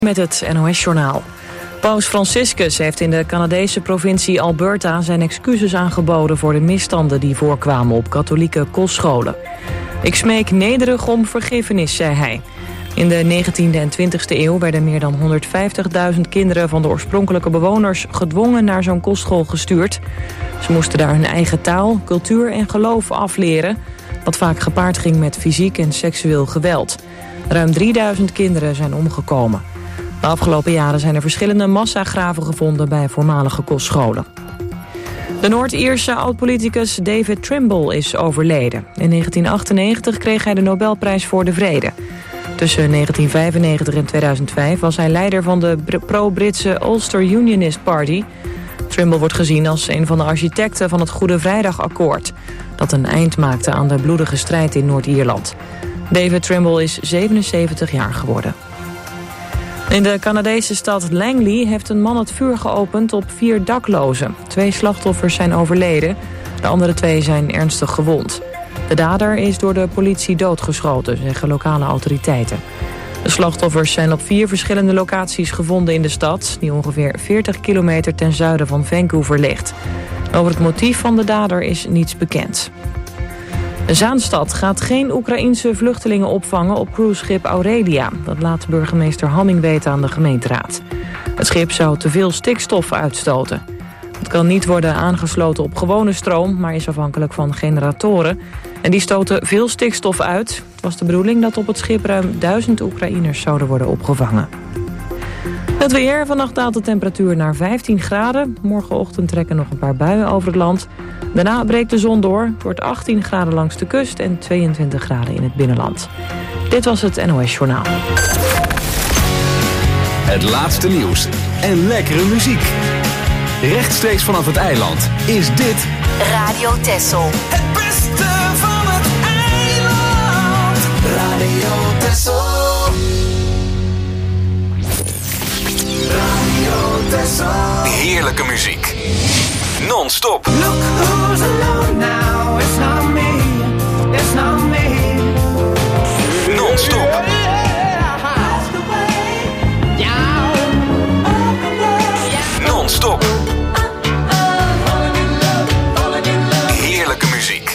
Met het NOS-journaal. Paus Franciscus heeft in de Canadese provincie Alberta zijn excuses aangeboden voor de misstanden die voorkwamen op katholieke kostscholen. Ik smeek nederig om vergiffenis, zei hij. In de 19e en 20e eeuw werden meer dan 150.000 kinderen van de oorspronkelijke bewoners gedwongen naar zo'n kostschool gestuurd. Ze moesten daar hun eigen taal, cultuur en geloof afleren, wat vaak gepaard ging met fysiek en seksueel geweld. Ruim 3000 kinderen zijn omgekomen. De afgelopen jaren zijn er verschillende massagraven gevonden bij voormalige kostscholen. De Noord-Ierse oud-politicus David Trimble is overleden. In 1998 kreeg hij de Nobelprijs voor de Vrede. Tussen 1995 en 2005 was hij leider van de pro-Britse Ulster Unionist Party. Trimble wordt gezien als een van de architecten van het Goede Vrijdagakkoord, dat een eind maakte aan de bloedige strijd in Noord-Ierland. David Trimble is 77 jaar geworden. In de Canadese stad Langley heeft een man het vuur geopend op 4 daklozen. 2 slachtoffers zijn overleden, de andere 2 zijn ernstig gewond. De dader is door de politie doodgeschoten, zeggen lokale autoriteiten. De slachtoffers zijn op 4 verschillende locaties gevonden in de stad, die ongeveer 40 kilometer ten zuiden van Vancouver ligt. Over het motief van de dader is niets bekend. Zaanstad gaat geen Oekraïense vluchtelingen opvangen op cruiseschip Aurelia. Dat laat burgemeester Hamming weten aan de gemeenteraad. Het schip zou te veel stikstof uitstoten. Het kan niet worden aangesloten op gewone stroom, maar is afhankelijk van generatoren. En die stoten veel stikstof uit. Het was de bedoeling dat op het schip ruim 1000 Oekraïners zouden worden opgevangen. Het weer. Vannacht daalt de temperatuur naar 15 graden. Morgenochtend trekken nog een paar buien over het land. Daarna breekt de zon door. Het wordt 18 graden langs de kust en 22 graden in het binnenland. Dit was het NOS Journaal. Het laatste nieuws en lekkere muziek. Rechtstreeks vanaf het eiland is dit Radio Texel. Het beste van het eiland. Radio Texel. Radio Texel. heerlijke muziek. Non-stop. Look who's alone now. It's not me. It's not me. Non-stop. Non-stop. Heerlijke muziek.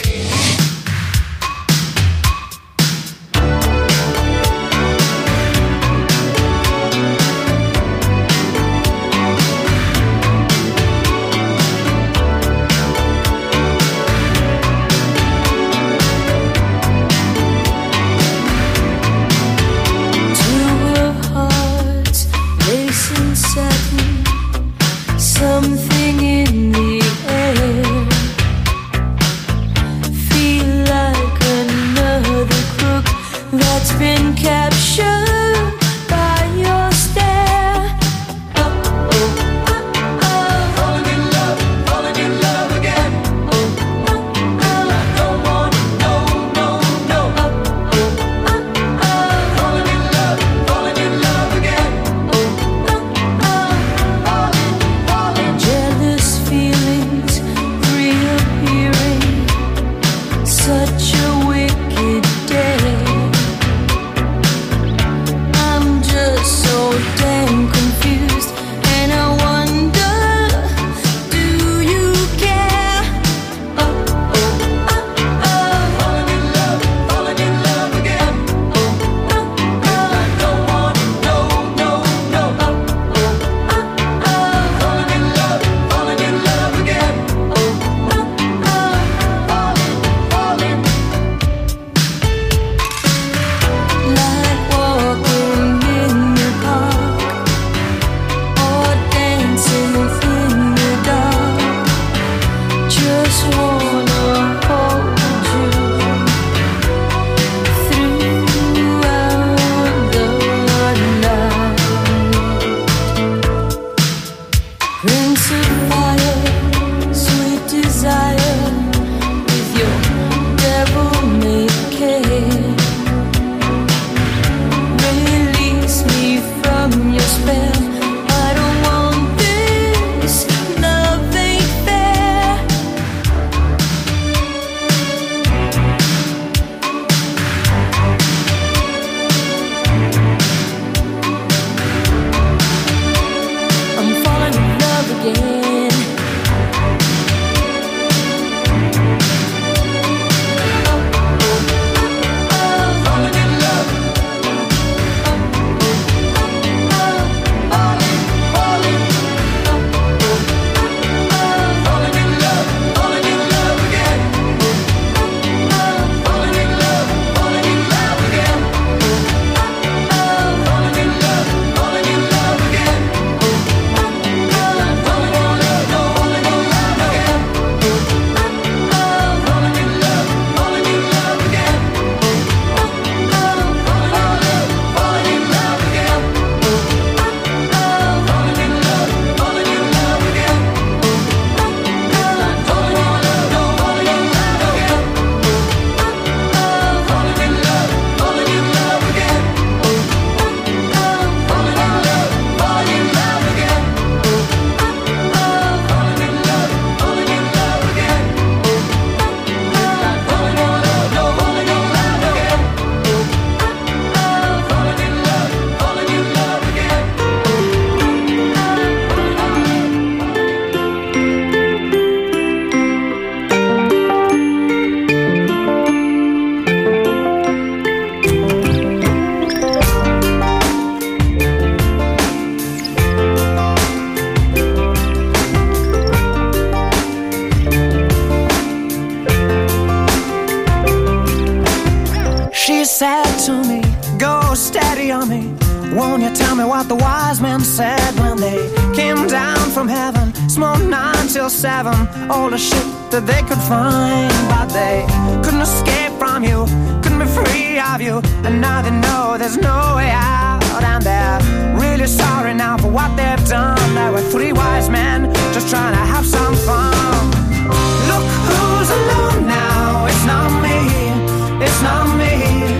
what the wise men said when they came down from heaven. Smoked 9 till 7, all the shit that they could find. But they couldn't escape from you, couldn't be free of you. And now they know there's no way out. And they're really sorry now for what they've done. There were 3 wise men just trying to have some fun. Look who's alone now, it's not me, it's not me.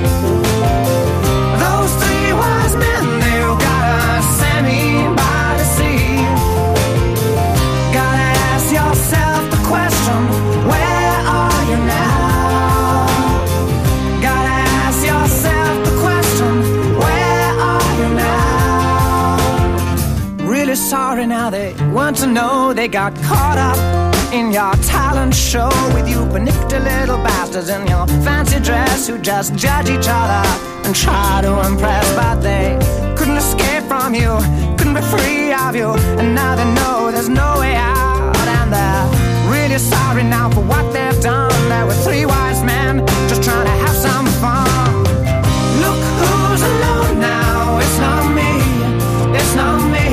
Those 3 wise men, they've got a semi by the sea. Gotta ask yourself the question, where are you now? Gotta ask yourself the question, where are you now? Really sorry now, they weren't to know they got caught up in your talent show with you panicked little bastards in your fancy dress who just judge each other and try to impress. But they couldn't escape from you, couldn't be free of you. And now they know there's no way out. And they're really sorry now for what they've done. There were 3 wise men just trying to have some fun. Look who's alone now, it's not me, it's not me.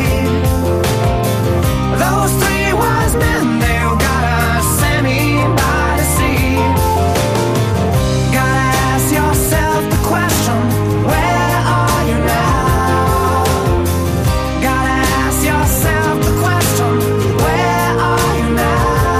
Those 3 wise men, they've got a semi by the sea. Gotta ask yourself the question, where are you now? Gotta ask yourself the question, where are you now?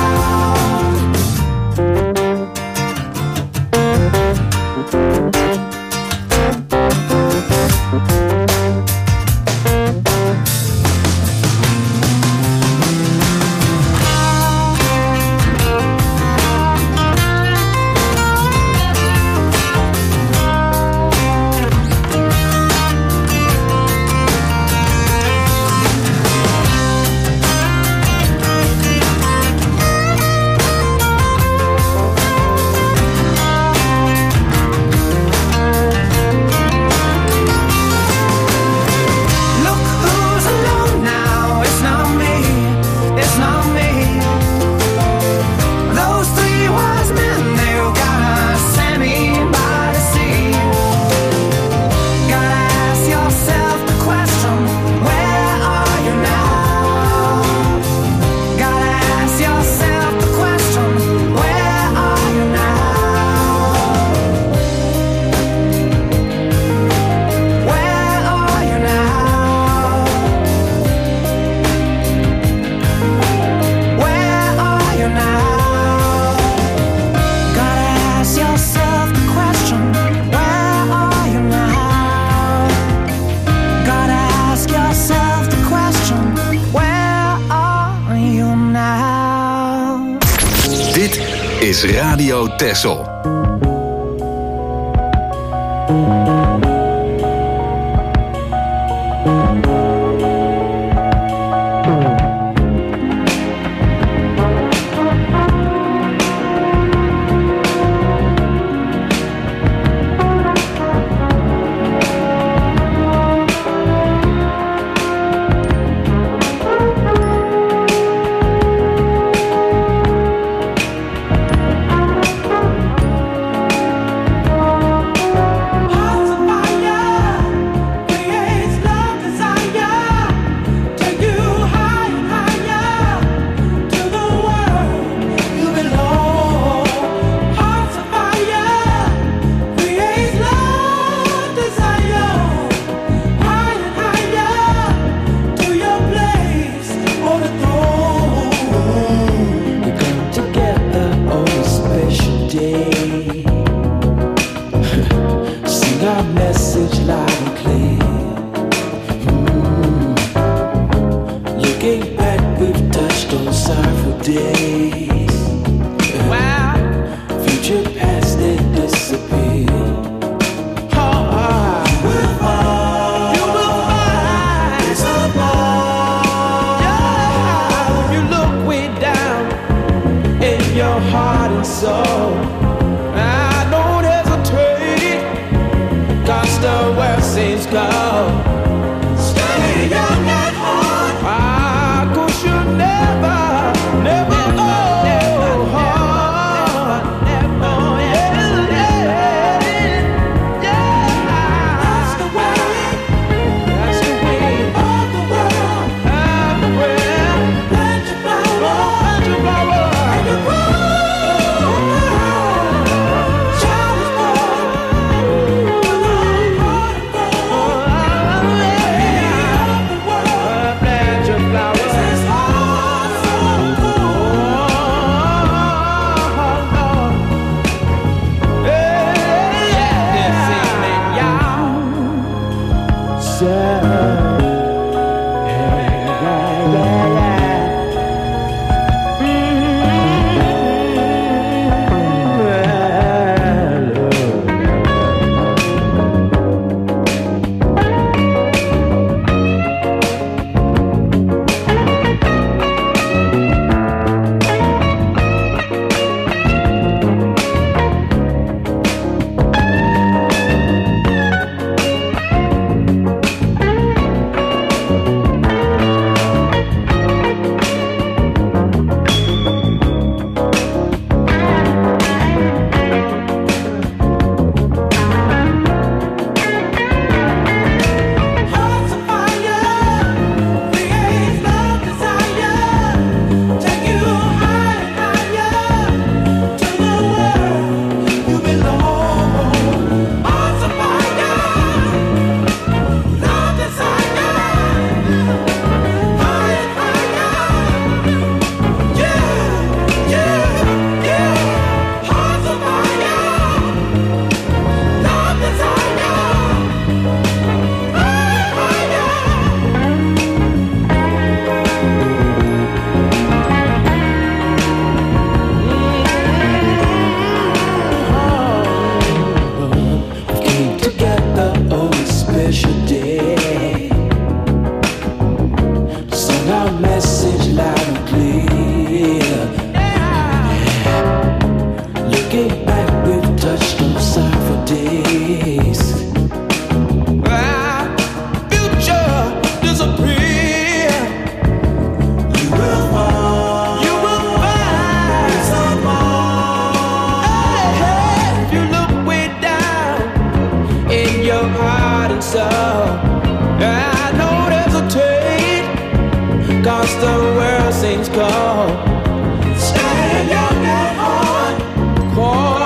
is Radio Texel. whilst the world seems cold. Stay young at heart, cold.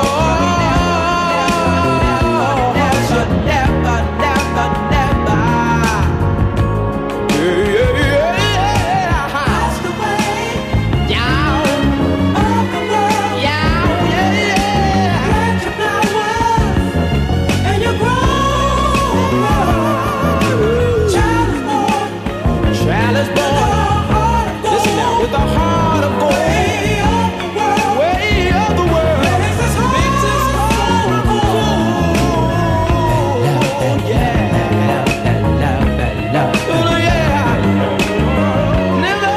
You never, never, never. Yeah. Passed away. Yeah. Of the world. Yeah. Plant your flowers and you grow. Child is born. Child is born. Listen now, with a heart of gold. Way of the world. Makes us whole. Yeah. Love. Oh, yeah. Never.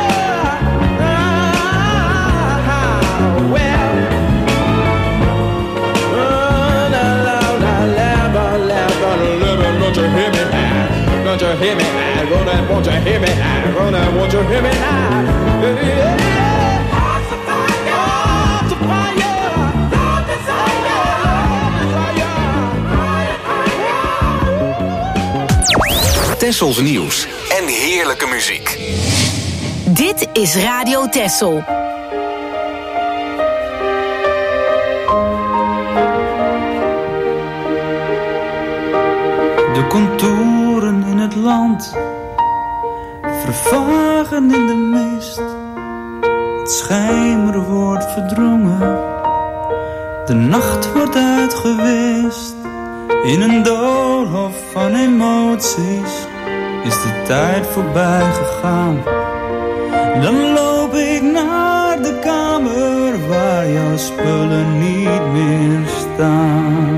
Well. Don't you hear me now? Don't you hear me now? Gonna, won't you hear me now? Gonna, won't you hear me now? Hearts of fire, hearts of fire, love desire, Tessels nieuws en heerlijke muziek. Dit is Radio Tessel. De contouren in het land vervagen in de mist. Het schemer wordt verdrongen, de nacht wordt uitgewist. In een doolhof van emoties is de tijd voorbij gegaan. Dan loop ik naar de kamer waar jouw spullen niet meer staan.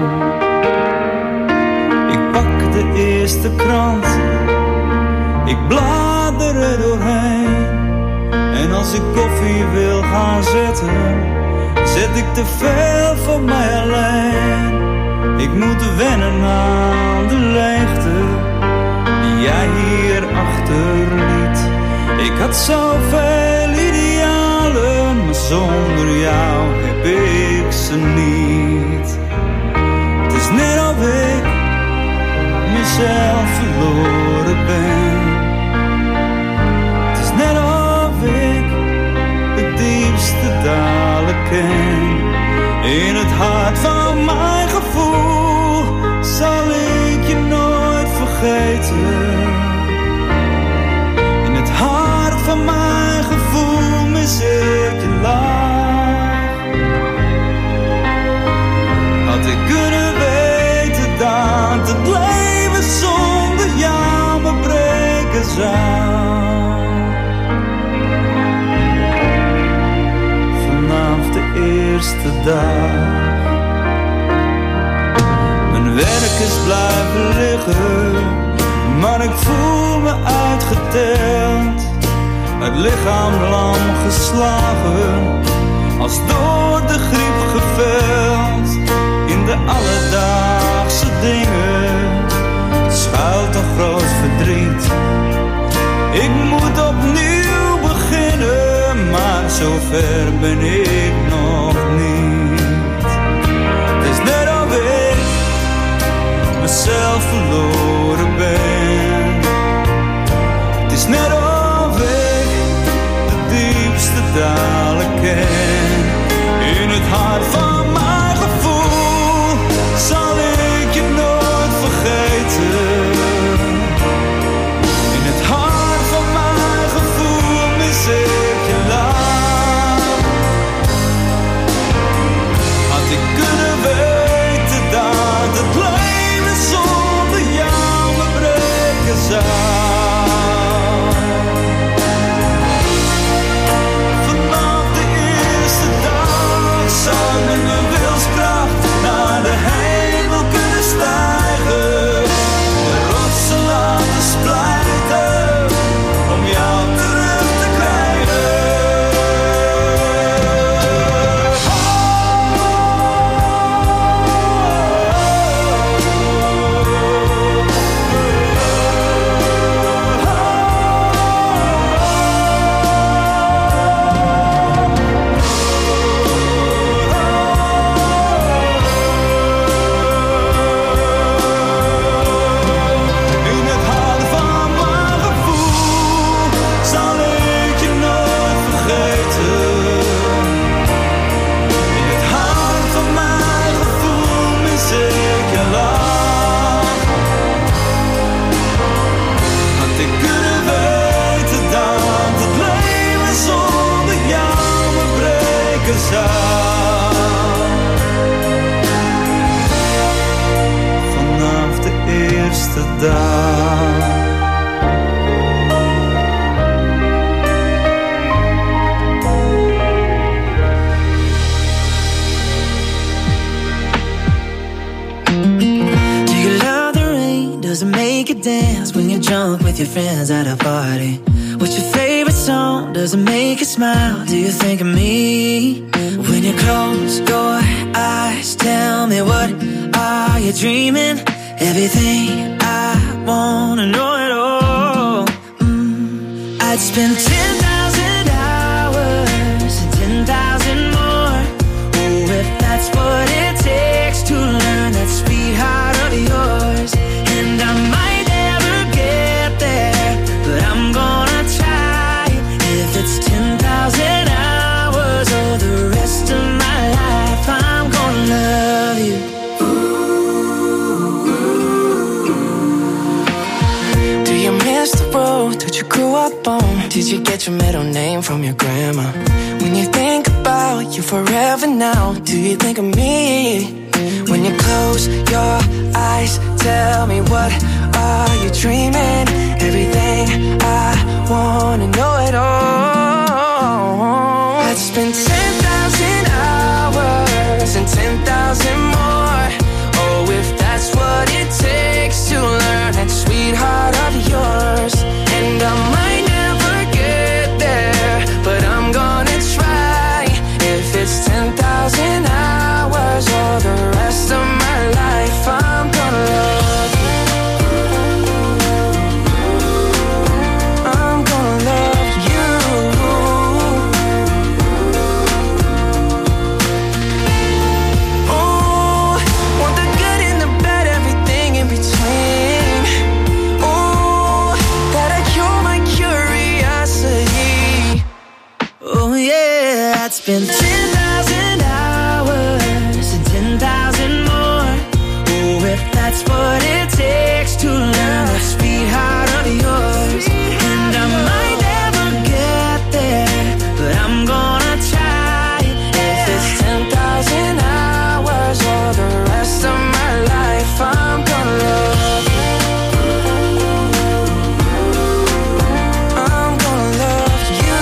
Ik pak de eerste krant, ik blader er doorheen. En als ik koffie wil gaan zetten, zet ik te veel voor mij alleen. Ik moet wennen aan de leegte die jij hier achterliet. Ik had zoveel idealen, maar zonder jou heb ik ze niet. Het is net of ik mezelf verloren ben. Het is net of ik de diepste dalen ken. In het hart van mijn gevoel zal ik je nooit vergeten. In het hart van mijn gevoel mis ik je lach. Had ik kunnen weten dat het leven zonder jou me breken zou. Vanaf de eerste dag. Mijn werk is blijven liggen, maar ik voel me uitgeteld. Het lichaam lam geslagen, als door de griep geveld. In de alledaagse dingen schuilt een groot verdriet. Ik moet opnieuw beginnen, maar zover ben ik nog niet. Het is net of ik mezelf verloren ben. Het is net of ik de diepste dalen ken. In het hart van mijn gevoel zal ik je nooit vergeten. In het hart van mijn gevoel mis ik je lach. Had ik kunnen weten dat het leven zonder jou me breken zou. Vanaf de eerste dag zou mijn zou. Vanaf de eerste dag. Does it make you dance when you're drunk with your friends at a party? What's your favorite song? Does it make you smile? Do you think of me? When you close your eyes, tell me what are you dreaming? Everything I wanna know it all. I'd spend 10,000 hours and 10,000 more. Oh, if that's what it takes to learn that sweetheart of yours. And I might never get there, but I'm gonna try. If it's 10,000 hours or the rest of my life, I'm gonna love you. Do you miss the road that you grew up on? Did you get your middle name from your grandma? When you think about you forever now, do you think of me? When you close your eyes, tell me what are you dreaming? Everything I wanna know it all. I'd spend 10,000 hours and 10,000 more. Oh, if that's what it takes to learn that sweetheart of yours. And I might never get there, but I'm gonna try. If it's 10,000 hours or the rest of my life, I'm gonna love you. I'm gonna love you. Oh, want the good and the bad, everything in between. Oh, that'll cure my curiosity. Oh yeah, I'd spend 10,000 hours and 10,000 more. Oh, if that's what it takes to learn that sweetheart of yours. And I might never get there, but I'm gonna try. If it's 10,000 hours or the rest of my life, I'm gonna love you. I'm gonna love you.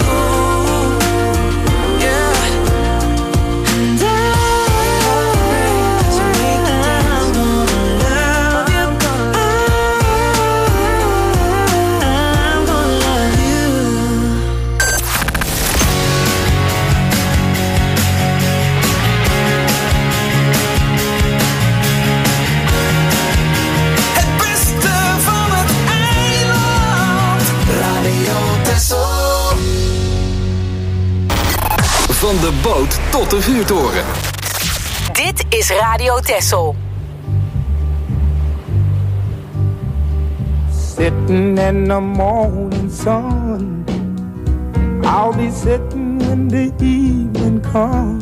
Yeah. And Van de boot tot de vuurtoren. Dit is Radio Texel. Sitting in the morning sun, I'll be sitting when the evening comes,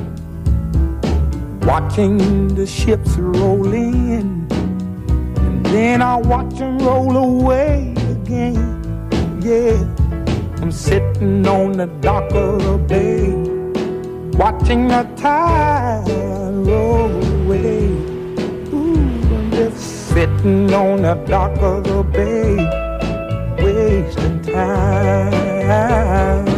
watching the ships roll in, and then I'll watch them roll away again. Yeah, I'm sitting on the dock of the bay, watching the tide roll away. Ooh, I'm just sitting on the dock of the bay, wasting time.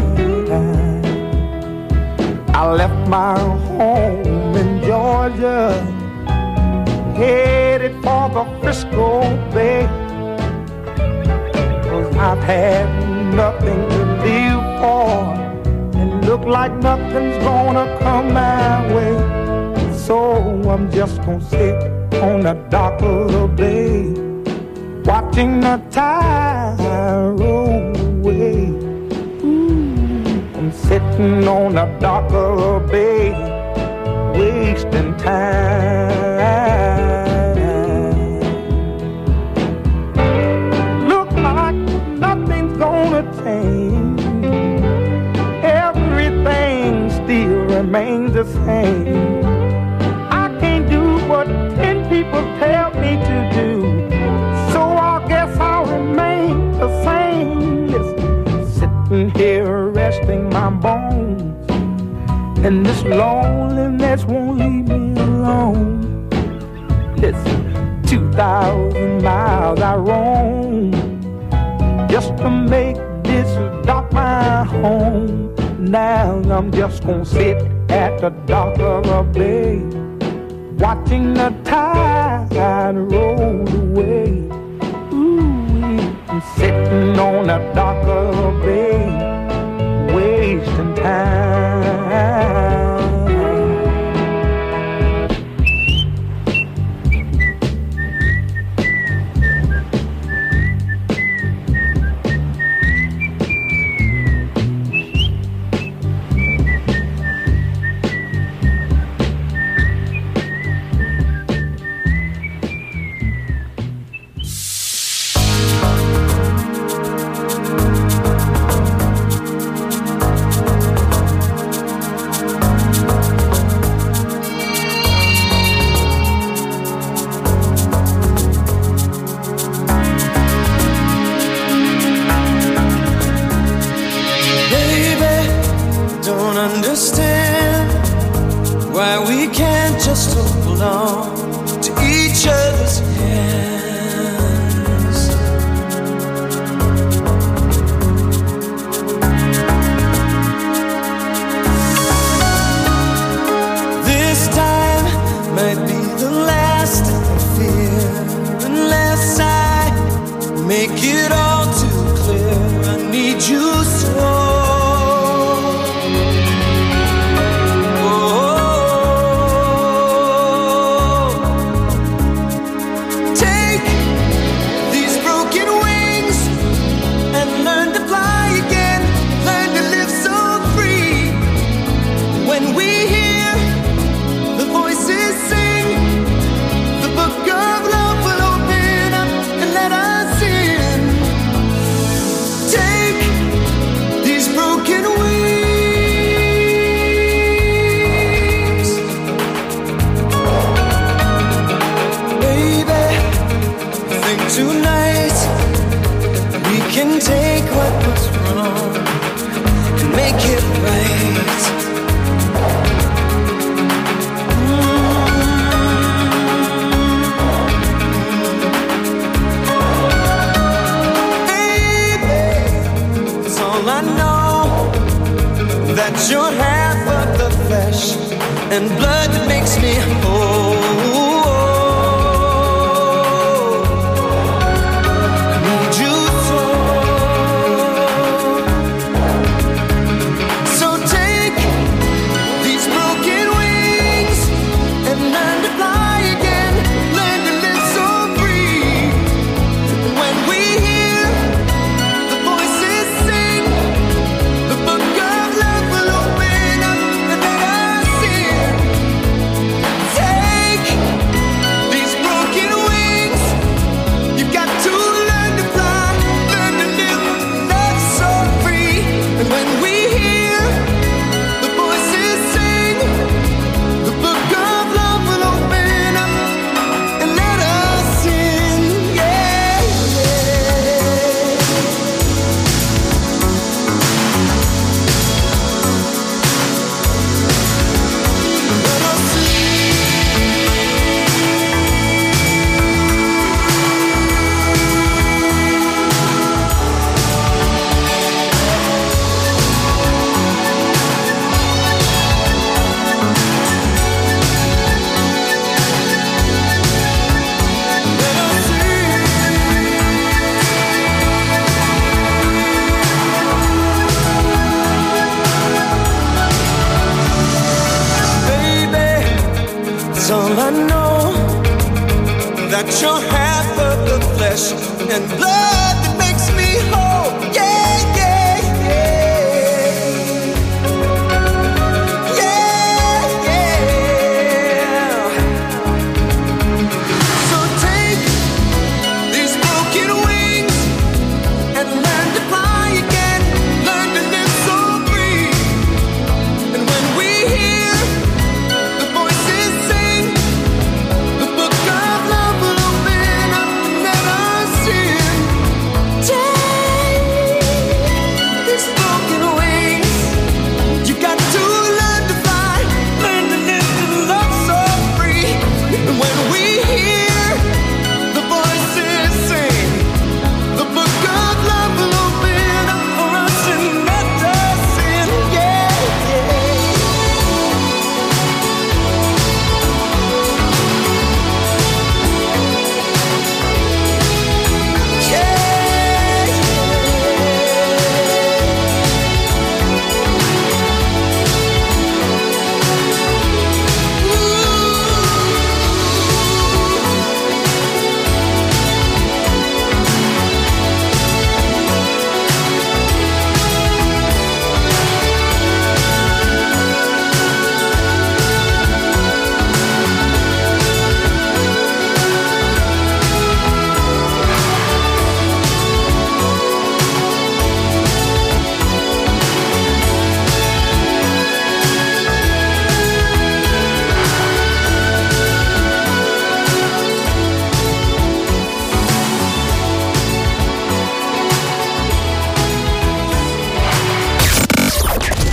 I left my home in Georgia, headed for the Frisco Bay, 'cause I've had nothing to live for, and look like nothing's gonna come my way. So I'm just gonna sit on the dock of the bay, watching the tide roll away. Ooh, I'm sitting on the dock of the bay, wasting time. Look like nothing's gonna change, everything still remains the same. I can't do what 10 people tell me to do, so I guess I'll remain the same. Listen, sitting here resting my bones, and this loneliness won't leave me alone. Listen, 2,000 miles I roam just to make this dock my home. Now I'm just gonna sit at the dock of a bay, watching the tide roll away. Ooh, I'm sitting on the dock of a bay, wasting time.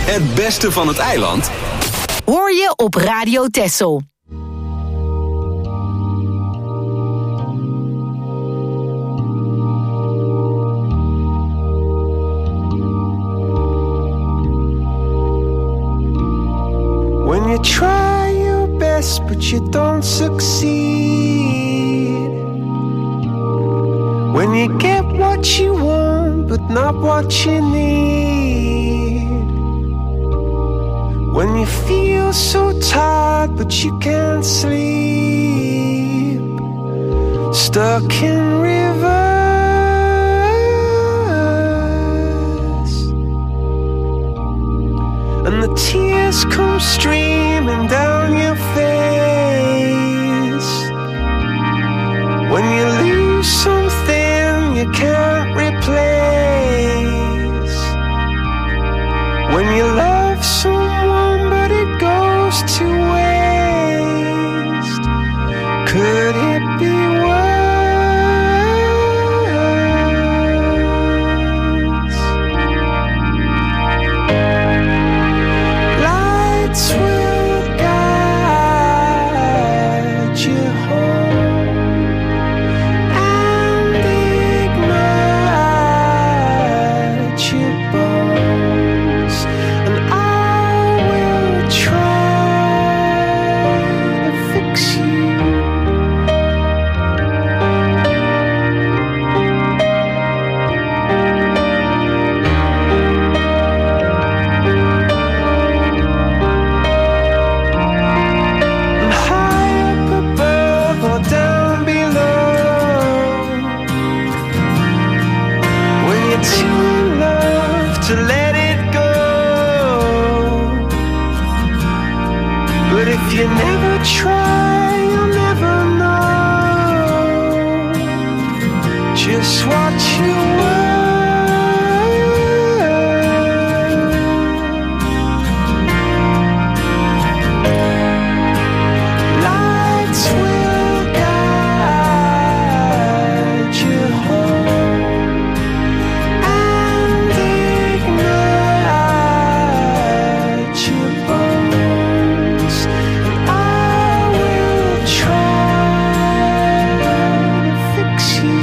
Het beste van het eiland hoor je op Radio Texel. When you try your best but you don't succeed, when you get what you want but not what you need, when you feel so tired but you can't sleep, stuck in reverse, and the tears come streaming down your face, when you lose something you can't replace, when you love someone but it goes to waste, could it be worse? Lights will guide you home and ignite your bones, and I will try to fix you. And high up above or down below, when you're too in love to let it go, but if you never try, you'll never know just what you were. Lights will guide you home and ignite your bones, and I will try to fix you.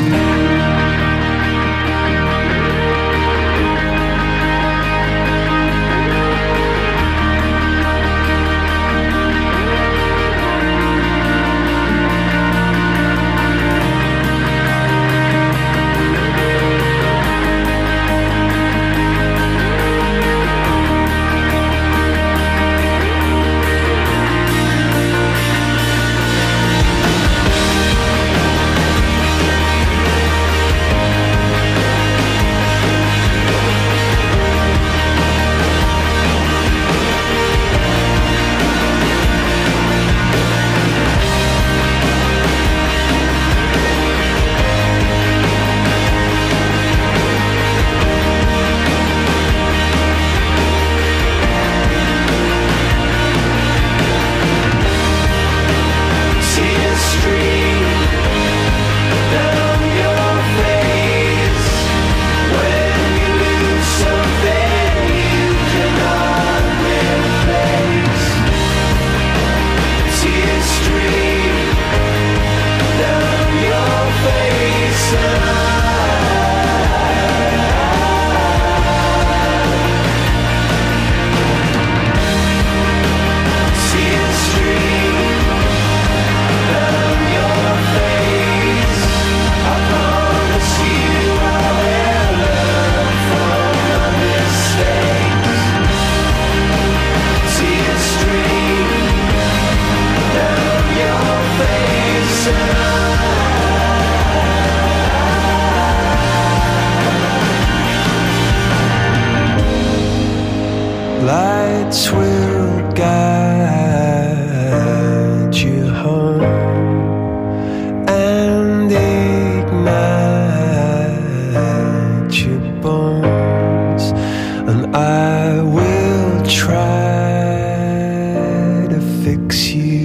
Tears stream down your face when you lose something you cannot replace. Tears stream down your face, and tears stream down your face. I promise you I will learn from my mistakes. Tears stream down your face, and lights will guide you home and ignite your bones, and I will try to fix you.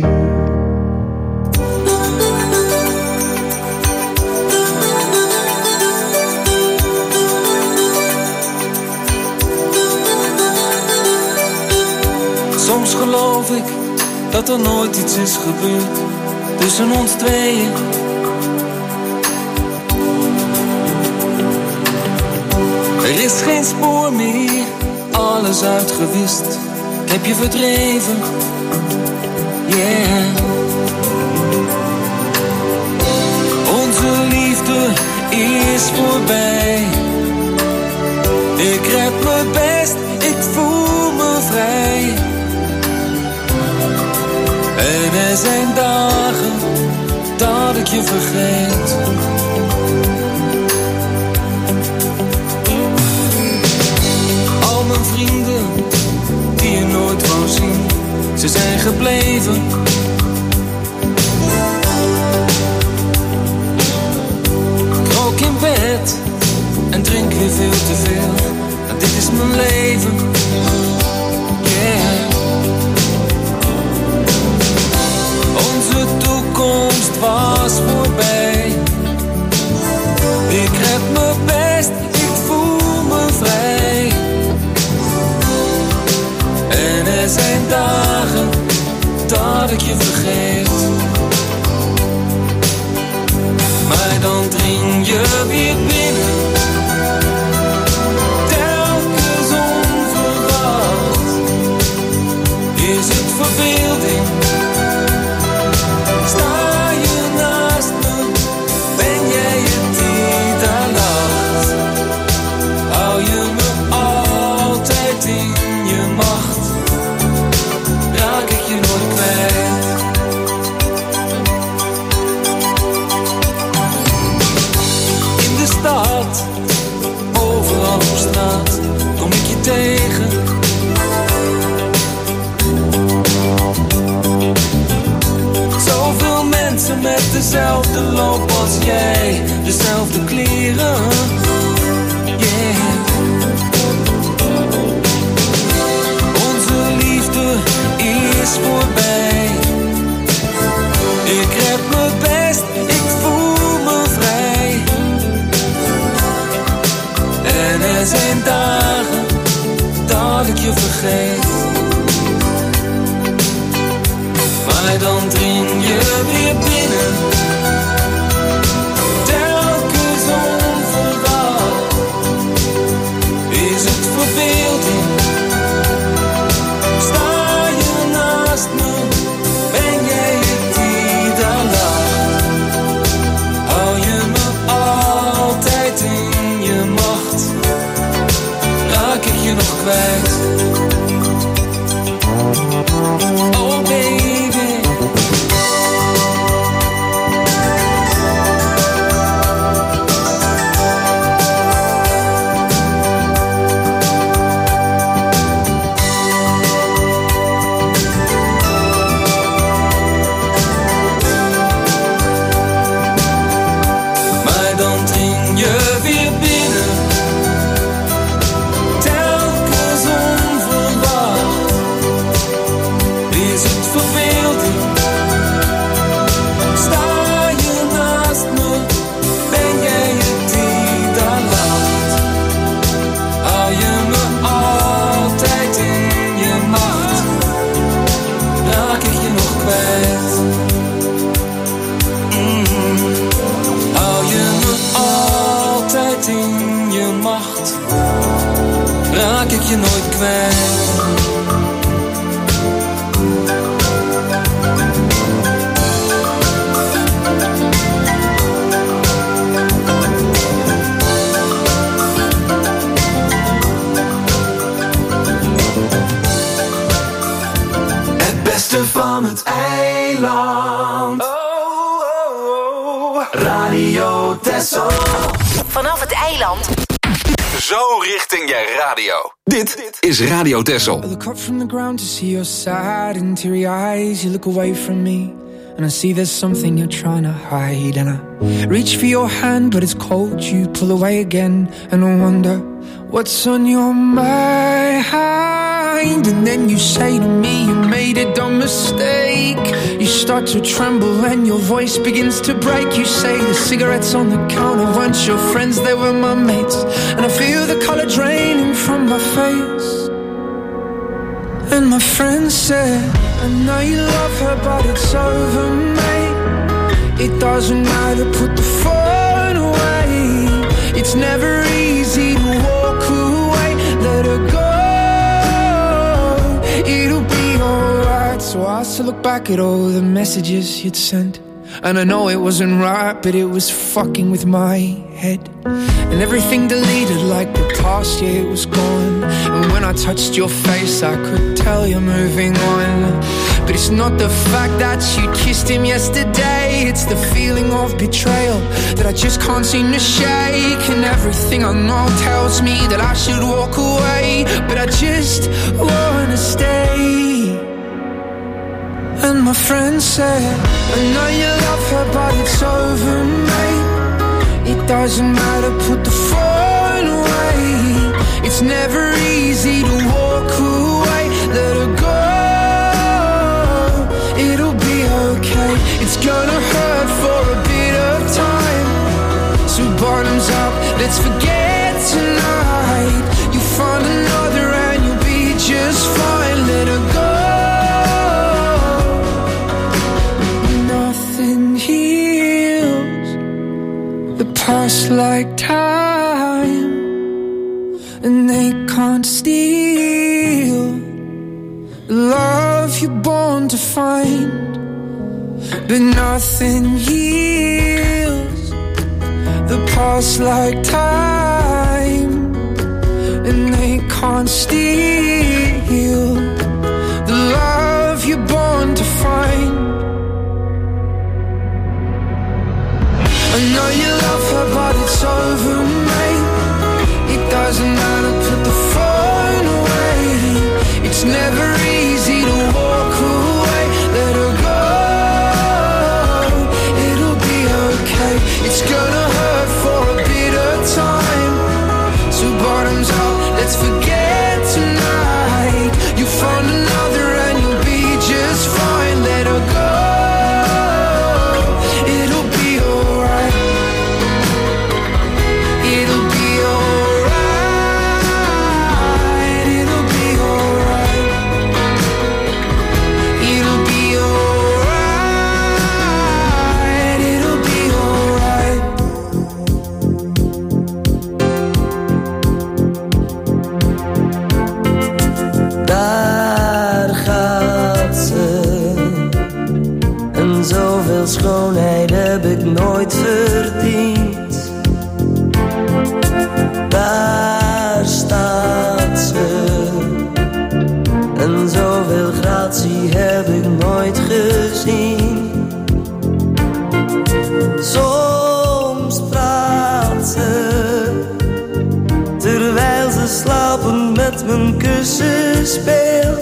geloof ik dat er nooit iets is gebeurd tussen ons tweeën. Er is geen spoor meer, alles uitgewist. Ik heb je verdreven, yeah. Onze liefde is voorbij. Ik red me best, ik voel me vrij. En er zijn dagen dat ik je vergeet. Al mijn vrienden die je nooit wou zien, ze zijn gebleven. Ik rook in bed en drink weer veel te veel. En dit is mijn leven, yeah. Onze toekomst was voorbij. Ik red me best, ik voel me vrij. En er zijn dagen dat ik je vergeet. Maar dan dring je weer binnen. Telkens onverwacht. Is het verbeelding? Sta je naast me? Ben jij het die daar lacht? Hou je me altijd in je macht? Raak ik je nooit kwijt? In de stad, overal op straat, kom ik je tegen. Zoveel mensen met dezelfde loop als jij, dezelfde kleren, yeah. Onze liefde is voorbij. Ik red me best, ik voel me vrij. En er zijn dagen dat ik je vergeet. Maar dan dring je weer binnen. Telkens onverwacht. Is het verbeelding? Sta je naast me? Ben jij het die daar lacht? Hou je me altijd in je macht? Raak ik je nog kwijt? Oh baby. Raak ik je nooit kwijt. Het beste van het eiland. Radio Texel. Vanaf het eiland. Zo richting je radio. Dit is Radio Texel. I look up from the ground to see your sad and teary eyes. You look away from me and I see there's something you're trying to hide. And I reach for your hand but it's cold. You pull away again and I wonder what's on your mind. And then you say to me you made a dumb mistake. You start to tremble and your voice begins to break. You say the cigarettes on the counter weren't your friends, they were my mates. And I feel the color draining from my face. And And my friend said, I know you love her, but it's over, mate. It doesn't matter, put the phone away. It's never easy to walk away. Let her go, it'll be alright. So I still look back at all the messages you'd sent, and I know it wasn't right, but it was fucking with my head. And everything deleted like the past year it was gone. And when I touched your face I could tell you're moving on. But it's not the fact that you kissed him yesterday, it's the feeling of betrayal that I just can't seem to shake. And everything I know tells me that I should walk away, but I just wanna stay. And my friend said, I know you love her, but it's over, mate. It doesn't matter, put the phone away. It's never easy to walk away. Let her go, it'll be okay. It's gonna hurt for a bit of time. So bottoms up, let's forget tonight. You find another and you'll be just fine. Let her go. Past like time, and they can't steal the love you're born to find. But nothing heals the past like time, and they can't steal the love you're born to find. I know you love her, but it's over, mate. It doesn't matter, put the phone away. It's never easy to walk away. Let her go, it'll be okay. It's gonna hurt for a bit of time. So bottoms up, let's forget tonight. You find another and you'll be just fine. Let her go. Schoonheid heb ik nooit verdiend. Daar staat ze. En zoveel gratie heb ik nooit gezien. Soms praat ze, terwijl ze slapend met mijn kussen speelt.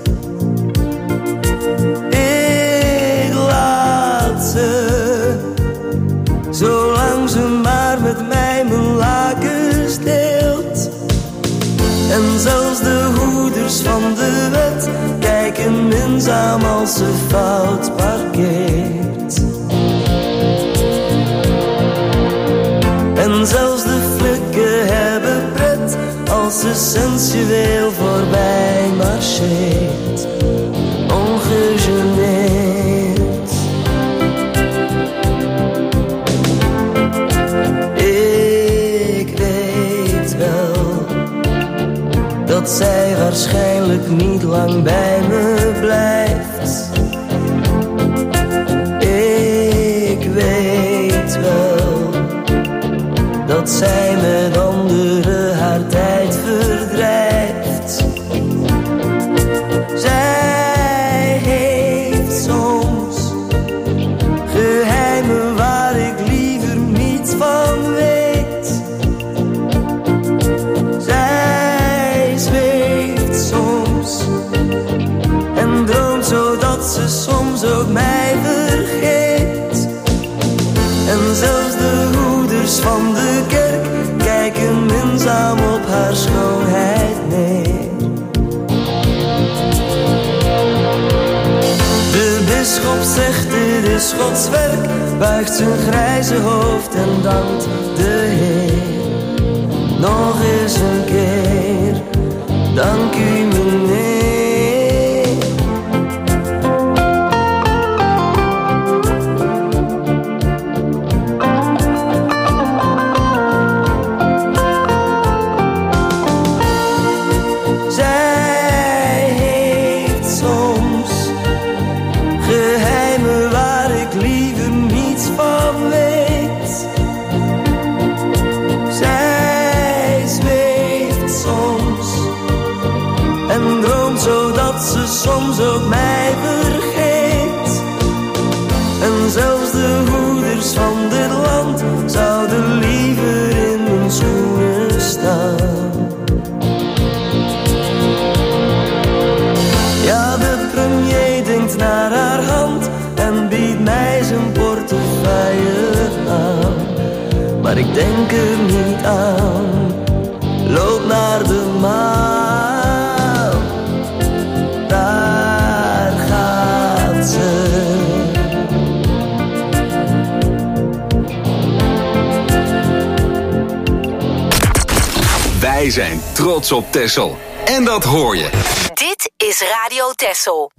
Zolang ze maar met mij mijn lakens deelt. En zelfs de hoeders van de wet kijken minzaam als ze fout parkeert. En zelfs de flikken hebben pret als ze sensueel voorbij marcheert. Ongegeneerd. Dat zij waarschijnlijk niet lang bij me blijft. Ik weet wel dat zij met anderen haar tijd verdrijft. Zij heeft soms geheimen waar ik liever niets van weet. Zodat ze soms ook mij vergeet. En zelfs de hoeders van de kerk kijken minzaam op haar schoonheid neer. De bisschop zegt dit is Gods werk, buigt zijn grijze hoofd en dankt de Heer. Nog eens een keer, dank u meneer. dat ze soms ook mij vergeet. En zelfs de hoeders van dit land zouden liever in mijn schoenen staan. Ja, de premier denkt naar haar hand en biedt mij zijn portefeuille aan. Maar ik denk er niet aan, loop naar de maan, daar gaat ze. Wij zijn trots op Texel. En dat hoor je. Dit is Radio Texel.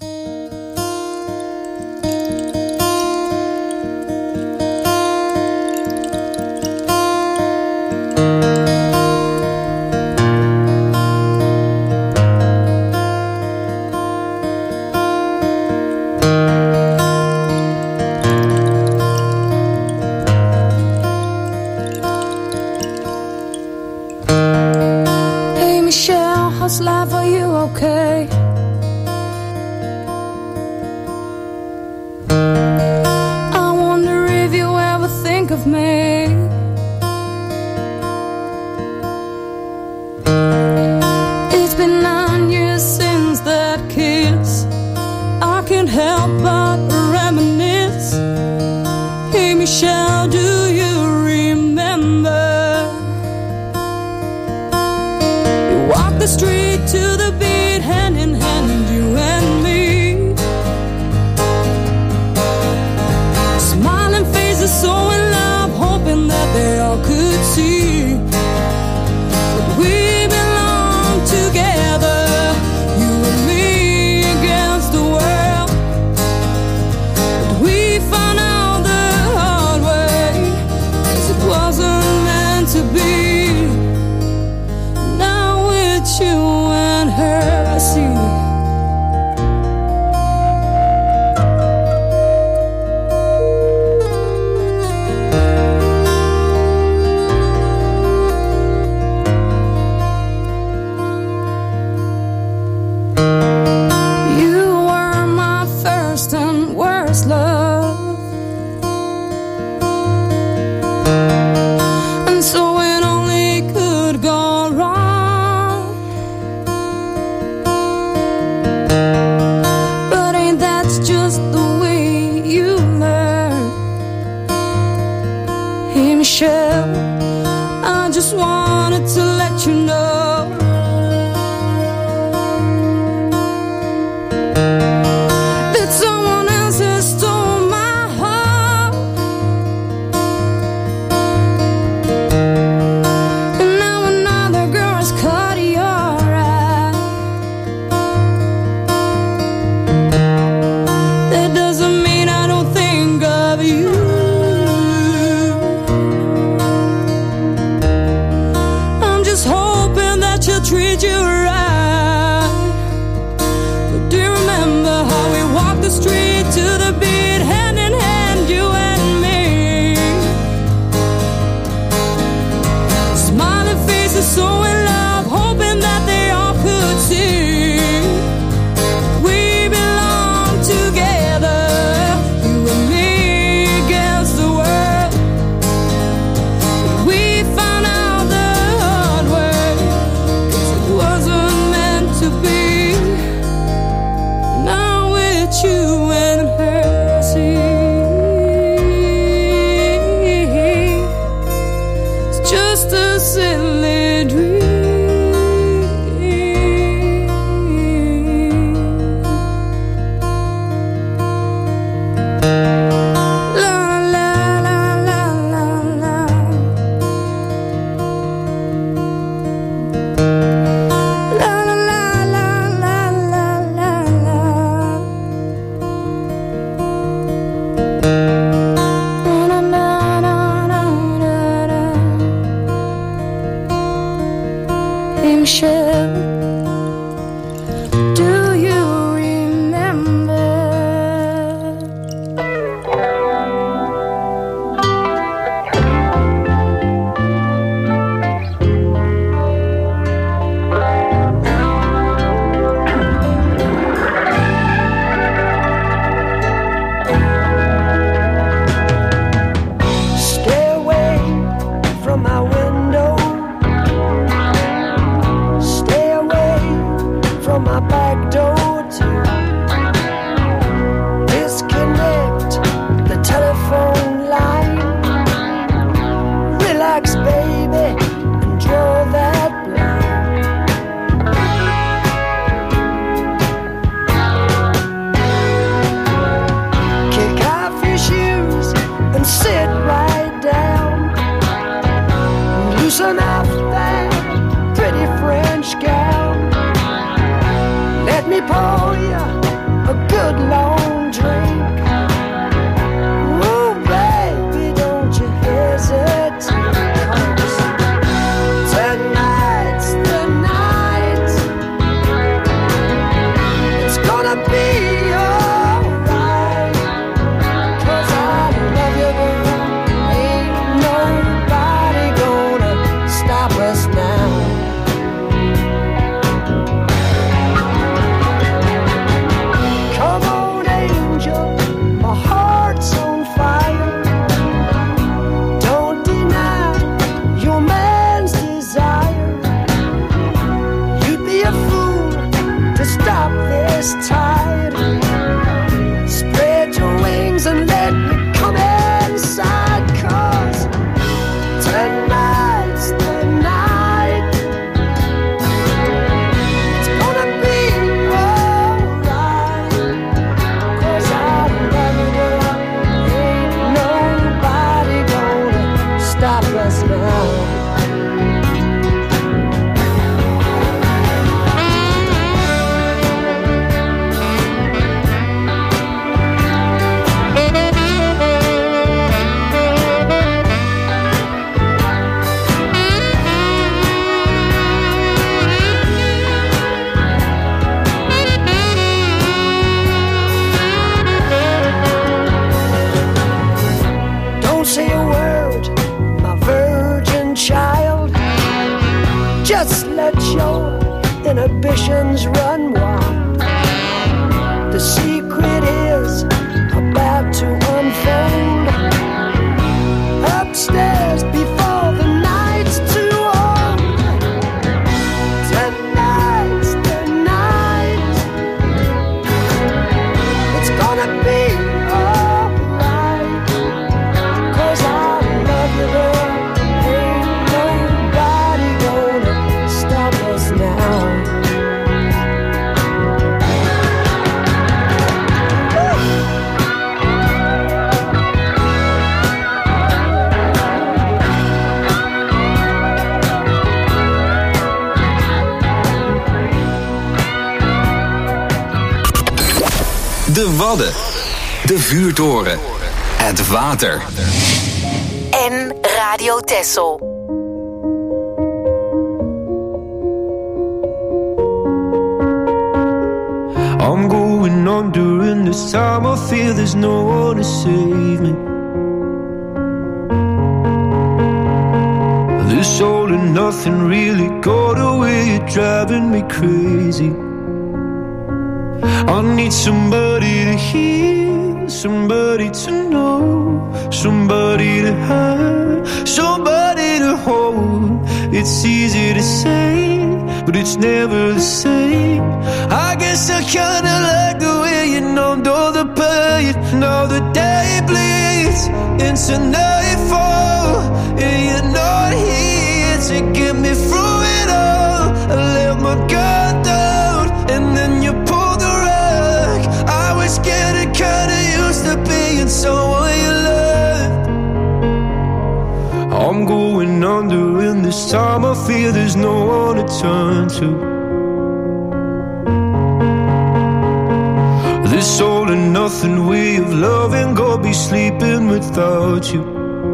How's life, are you okay? I wonder if you ever think of me. It's been 9 years since that kiss. I can't help but reminisce. Hey Michelle, do you remember? You walked the street to the beat, hand in hand, you and me. Smiling faces, so in love, hoping that they all could see that we belong together, you and me against the world. But we found out the hard way, 'cause it wasn't meant to be. Now with you and her, I see. You were my first and worst love, and so it only could go wrong. But ain't that just the way you learn? Hey Michelle, I just wanted to let you know that someone else has stole my heart, and now another girl has caught your eye. That doesn't mean I don't think of you. I'm just hoping that she'll treat you right. But do you remember how we walked the street to the beat, hand in hand, you and me? Smiling faces, so in love, hoping that they all could see we belong together, you and me against the world. But we found out the hard way, 'cause it wasn't meant to be. Now with you and her, see, it's just a silly dream. La la la la la la. La la la la la la la la. Na na na na na na. Hey Michelle, do you remember? this tide. Spread your wings and let me come inside, 'cause tonight's the night. It's gonna be alright, 'cause I love you, girl. Ain't nobody gonna stop us now. Say a word, my virgin child. Just let your inhibitions run wild. The secret is about to unfold. Upstairs before the night's too old. Tonight's the night. It's gonna be alright, 'cause I love you, girl. Ain't nobody gonna stop us now. De Wadden, de vuurtoren, het water. En Radio Texel. I'm going on during this time. I feel there's no one to save me. This all and nothing really got away. You're driving me crazy. I need somebody to hear, somebody to know, somebody to have, somebody to hold. It's easy to say, but it's never the same. I guess I kinda like the way you numbed all the pain. Now the day bleeds into nightfall, and you're not here to get me through it all. I let my guard down, and then you pulled the rug. I was getting kinda used to being someone you loved. I'm going under in this time. I feel there's no one to turn to. This all and nothing way of loving, gonna be sleeping without you.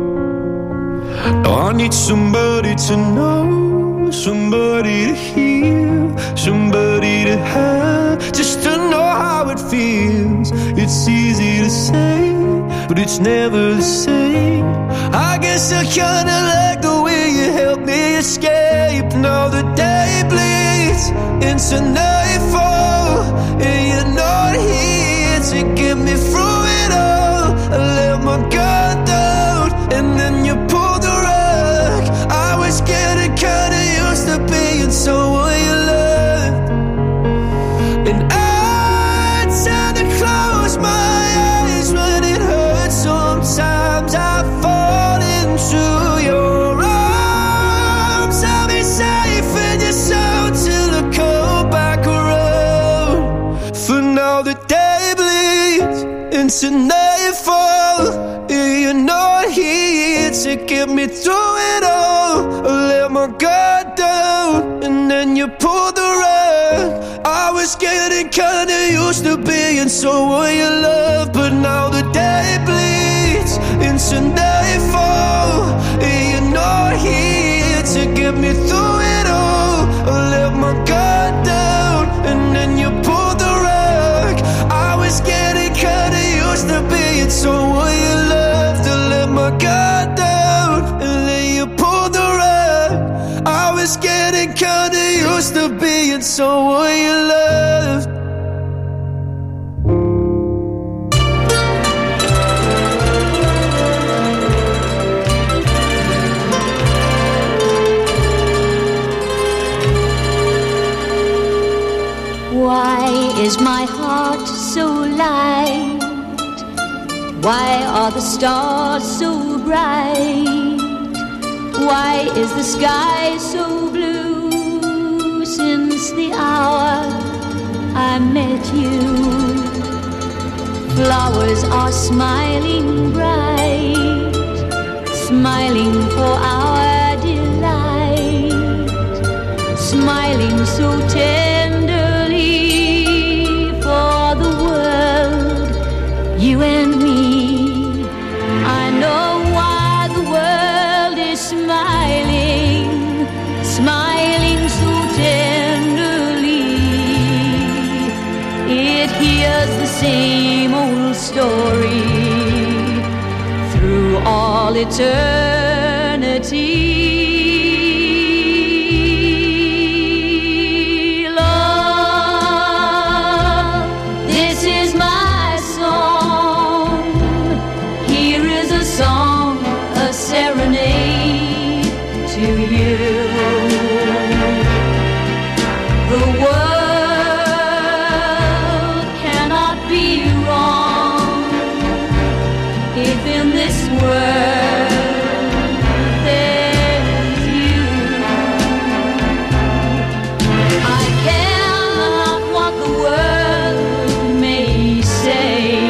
Now I need somebody to know, somebody to hear, somebody to have, just to know how it feels. It's easy to say, but it's never the same. I guess I kinda like the way you help me escape. Now the day bleeds into nightfall, and you're not here to get me through it all. I let my guard down, and then you pulled the rug. I was getting kinda used to being someone you loved, and I tend to close my eyes when it hurts. Sometimes I fall into your arms. I'll be safe in your soul till I come back around. For now the day bleeds into nightfall, and you're not here to get me through it all. I let my guard down, and then you pulled the rug. I was getting kinda used to being someone you love, but now the day bleeds into nightfall, and you're not here to get me through it all. I let my guard down, and then you pulled the rug. I was getting kinda used to being someone you loved. I let my guard down, and then you pulled the rug. I was getting kinda used to being someone you loved. Why is my heart so light? Why are the stars so bright? Why is the sky so blue? Since the hour I met you, flowers are smiling bright, smiling for our delight, smiling so tenderly for the world, you and me. I know why the world is smiling, smiling so tenderly. It hears the same old story through all eternity. Love, this is my song. Here is a song, a serenade to you. The world cannot be wrong if in this world there's you. I care not what the world may say.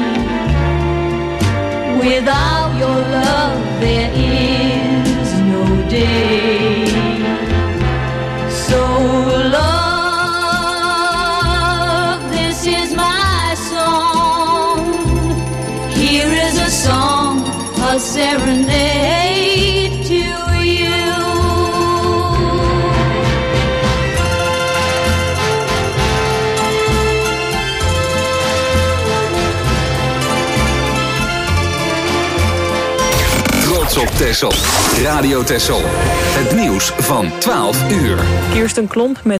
Without your love there is no day. So love, this is my song. Here is a song, a serenade to you. Trots op Texel. Radio Texel. Het nieuws van 12 uur. Kirsten Klomp met